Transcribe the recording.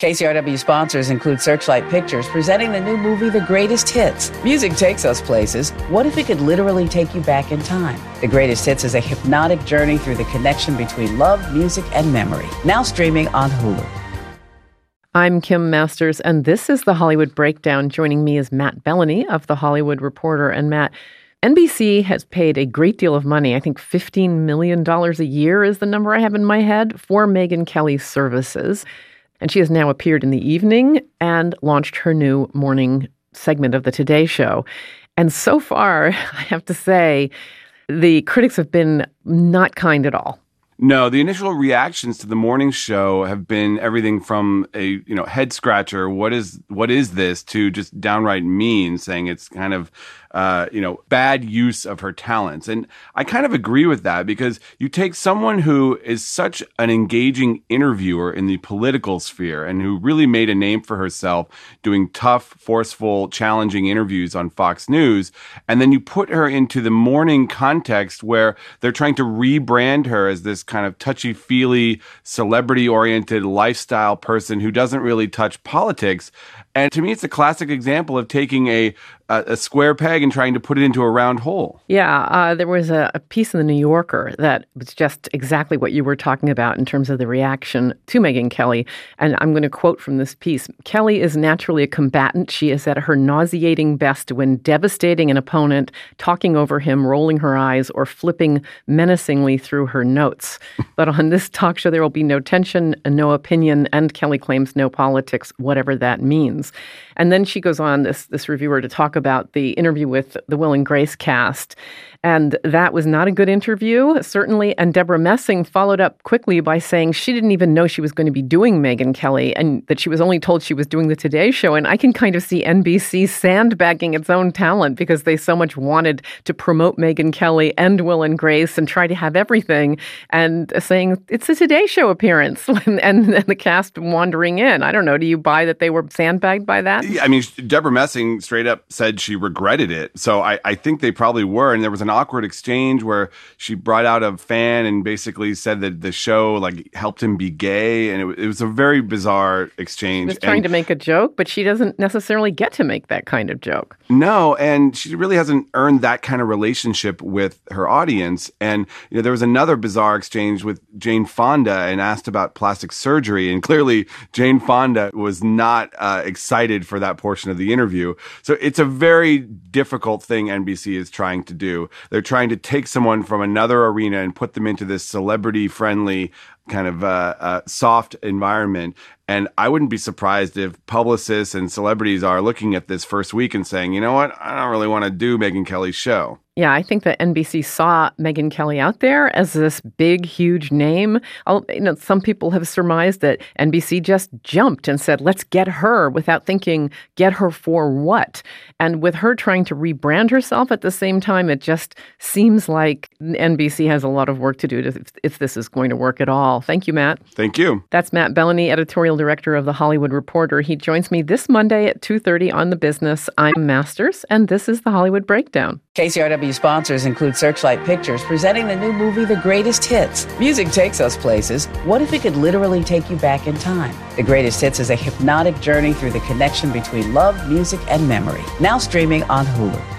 KCRW sponsors include Searchlight Pictures, presenting the new movie, The Greatest Hits. Music takes us places. What if it could literally take you back in time? The Greatest Hits is a hypnotic journey through the connection between love, music, and memory. Now streaming on Hulu. I'm Kim Masters, and this is The Hollywood Breakdown. Joining me is Matt Bellany of The Hollywood Reporter. And Matt, NBC has paid a great deal of money, I think $15 million a year is the number I have in my head, for Megyn Kelly's services. And she has now appeared in the evening and launched her new morning segment of the Today Show. And so far, I have to say, the critics have been not kind at all. No, the initial reactions to the morning show have been everything from a head scratcher, what is this, to just downright mean, saying it's kind of bad use of her talents. And I kind of agree with that, because you take someone who is such an engaging interviewer in the political sphere and who really made a name for herself doing tough, forceful, challenging interviews on Fox News, and then you put her into the morning context where they're trying to rebrand her as this kind of touchy-feely, celebrity-oriented lifestyle person who doesn't really touch politics. And to me, it's a classic example of taking a square peg and trying to put it into a round hole. Yeah, there was a piece in The New Yorker that was just exactly what you were talking about in terms of the reaction to Megyn Kelly. And I'm going to quote from this piece. "Kelly is naturally a combatant. She is at her nauseating best when devastating an opponent, talking over him, rolling her eyes, or flipping menacingly through her notes. But on this talk show, there will be no tension, no opinion, and Kelly claims no politics, whatever that means." And then she goes on, this reviewer, to talk about the interview with the Will and Grace cast. And that was not a good interview, certainly. And Deborah Messing followed up quickly by saying she didn't even know she was going to be doing Megyn Kelly, and that she was only told she was doing the Today Show. And I can kind of see NBC sandbagging its own talent because they so much wanted to promote Megyn Kelly and Will and Grace and try to have everything, and saying it's a Today Show appearance and the cast wandering in. I don't know. Do you buy that they were sandbagged by that? Yeah, I mean, Deborah Messing straight up said she regretted it. So I think they probably were. And there was an awkward exchange where she brought out a fan and basically said that the show helped him be gay. And it was a very bizarre exchange. She was trying to make a joke, but she doesn't necessarily get to make that kind of joke. No, and she really hasn't earned that kind of relationship with her audience. And there was another bizarre exchange with Jane Fonda and asked about plastic surgery. And clearly Jane Fonda was not excited for that portion of the interview. So it's a very difficult thing NBC is trying to do. They're trying to take someone from another arena and put them into this celebrity-friendly kind of soft environment. And I wouldn't be surprised if publicists and celebrities are looking at this first week and saying, you know what, I don't really want to do Megyn Kelly's show. Yeah, I think that NBC saw Megyn Kelly out there as this big, huge name. Some people have surmised that NBC just jumped and said, let's get her, without thinking, get her for what? And with her trying to rebrand herself at the same time, it just seems like NBC has a lot of work to do if this is going to work at all. Thank you, Matt. Thank you. That's Matt Bellany, editorial director of The Hollywood Reporter. He joins me this Monday at 2:30 on The Business. I'm Masters, and this is The Hollywood Breakdown. KCRW sponsors include Searchlight Pictures, presenting the new movie, The Greatest Hits. Music takes us places. What if it could literally take you back in time? The Greatest Hits is a hypnotic journey through the connection between love, music, and memory. Now streaming on Hulu.